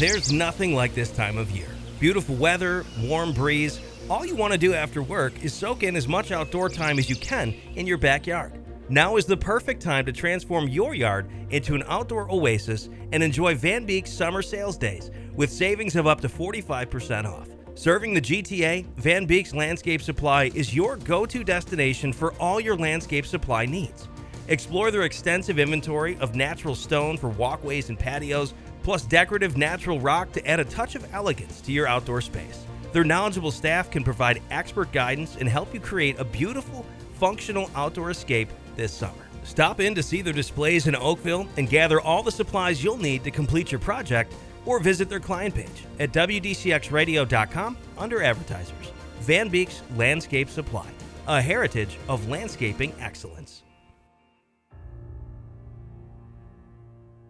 There's nothing like this time of year. Beautiful weather, warm breeze. All you want to do after work is soak in as much outdoor time as you can in your backyard. Now is the perfect time to transform your yard into an outdoor oasis and enjoy Van Beek's summer sales days with savings of up to 45% off. Serving the GTA, Van Beek's Landscape Supply is your go-to destination for all your landscape supply needs. Explore their extensive inventory of natural stone for walkways and patios, plus decorative natural rock to add a touch of elegance to your outdoor space. Their knowledgeable staff can provide expert guidance and help you create a beautiful, functional outdoor escape this summer. Stop in to see their displays in Oakville and gather all the supplies you'll need to complete your project, or visit their client page at WDCXradio.com under Advertisers. Van Beek's Landscape Supply, a heritage of landscaping excellence.